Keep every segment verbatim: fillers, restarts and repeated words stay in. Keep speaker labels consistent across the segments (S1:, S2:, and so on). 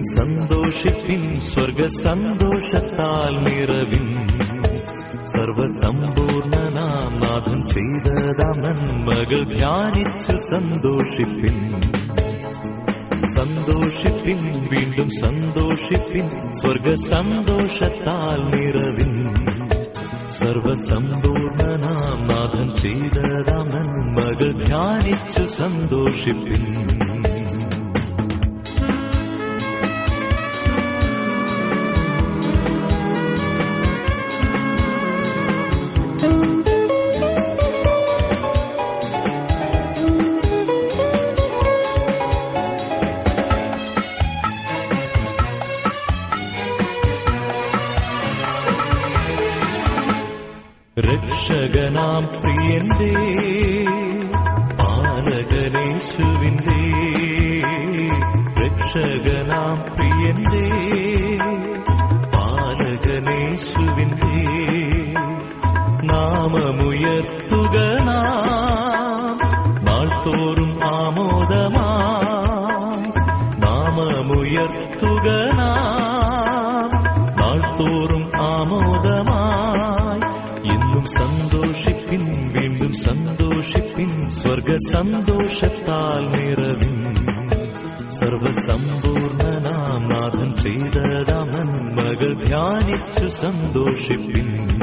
S1: സന്തോഷിപ്പിൻ സ്വർഗ സന്തോഷത്താൽ നിറവിൻ. സർവസമ്പൂർണനാം നാഥൻ ചെയ്തതാം നന്മകൾ ധ്യാനിച്ചു സന്തോഷിപ്പിൻ. സന്തോഷിപ്പിൻ വീണ്ടും സന്തോഷിപ്പിൻ സ്വർഗ സന്തോഷത്താൽ നിറവിൻ. സർവസമ്പൂർണനാം നാഥൻ ചെയ്തതാം നന്മകൾ ധ്യാനിച്ചു സന്തോഷിപ്പിൻ. രക്ഷകനാം പ്രിയന്റെ പാലകനേശുവിന്റെ, രക്ഷകനാം പ്രിയന്റെ പാലകനേശുവിന്റെ നാമമുയർത്തുക നാം നാൾതോറും ആമോദമായി. നാമമുയർത്തുക നാം നാൾതോറും ആമോദമായി. എന്നും സന്തോഷിപ്പിൻ വീണ്ടും സന്തോഷിപ്പിൻ സ്വർഗ സന്തോഷത്താൽ നിറവിൻ. സർവസമ്പൂർണനാം നാഥൻ ചെയ്തതാം നന്മകൾ ധ്യാനിച്ചു സന്തോഷിപ്പിൻ.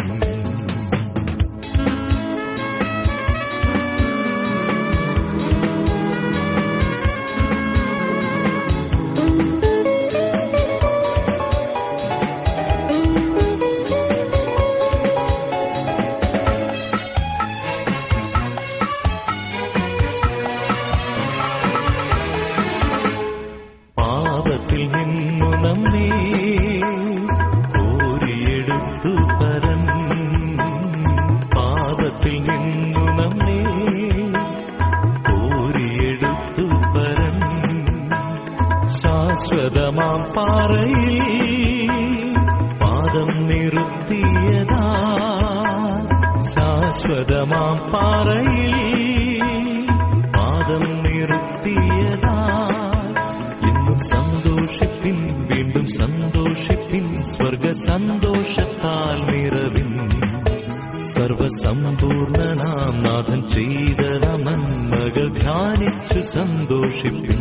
S1: പാപത്തിൽ നിന്നു നമ്മെ കോരിയെടുത്തു പരൻ. പാപത്തിൽ നിന്നു നമ്മെ കോരിയെടുത്തു പരൻ. ശാശ്വതമാം പാറയിൽ പാദം നിർത്തിയതാ. ശാശ്വതമാം പാറയിൽ പാദം നിർത്തിയതാ. സന്തോഷിപ്പിൻ വീണ്ടും സന്തോഷിപ്പിൻ സ്വർഗ സന്തോഷത്താൽ നിറവിൻ. സർവസമ്പൂർണനാം നാഥൻ ചെയ്തതാം നന്മകൾ ധ്യാനിച്ചു സന്തോഷിപ്പിൻ.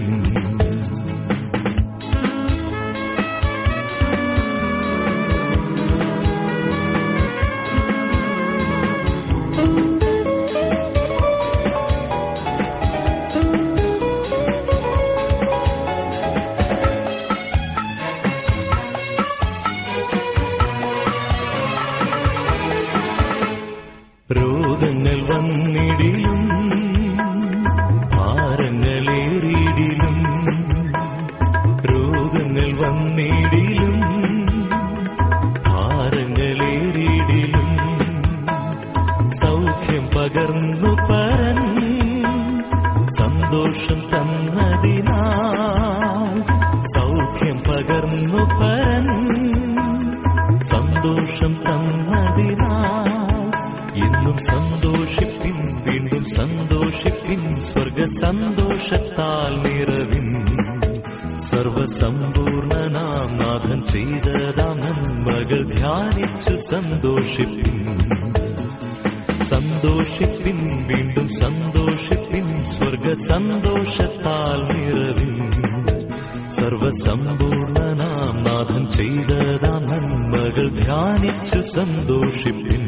S1: രോഗങ്ങൾ വന്നിടിലും ഭാരങ്ങളേറിയിടിലും, രോഗങ്ങൾ വന്നിടിലും ഭാരങ്ങളേറിയിടിലും, സൗഖ്യം പകർന്നു പരൻ സന്തോഷം തന്നതിനാൽ. സൗഖ്യം പകർന്നു പരൻ സന്തോഷം തന്നതിനാൽ. എന്നും സന്തോഷിപ്പിൻ വീണ്ടും സന്തോഷിപ്പിൻ സ്വർഗ സന്തോഷത്താൽ നിറവിൻ. സർവസമ്പൂർണനാം നാഥൻ ചെയ്തതാം നന്മകൾ ധ്യാനിച്ചു സന്തോഷിപ്പിൻ. സന്തോഷിപ്പിൻ വീണ്ടും സന്തോഷിപ്പിൻ സ്വർഗ സന്തോഷത്താൽ നിറവിൻ. സർവസമ്പൂർണനാം നാഥൻ ചെയ്തതാം നന്മകൾ ധ്യാനിച്ചു സന്തോഷിപ്പിൻ.